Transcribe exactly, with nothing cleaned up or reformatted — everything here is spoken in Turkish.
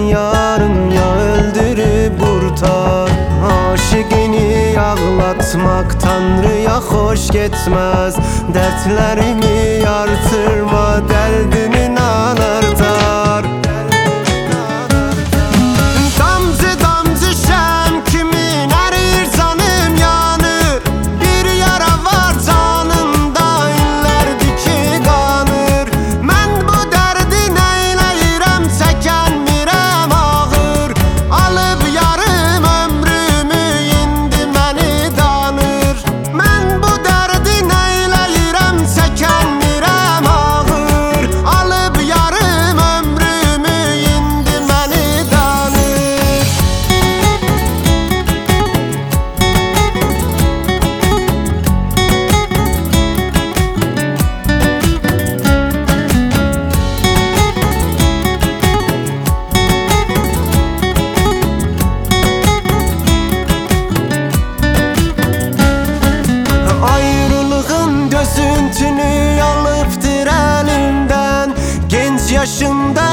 yarım, ya öldürüp kurtar. Aşıkini ağlatmak Tanrı'ya hoş getmez. Dertlerimi artırma, derdinin anartar. Damcı damcı şem kimin erir, canım yanır. Bir yara var canımda, inlerdi ki kanır. Ben bu derdi neyleyirem, çekenmirem ağır. Alıp yarım ömrümü, indi məni danır. Ben bu derdi neyleyirem, çekenmirem ağır. Alıp yarım ömrümü, indi məni danır. Ayrılığın gözüntünü alıptır elimden. Genç yaşımda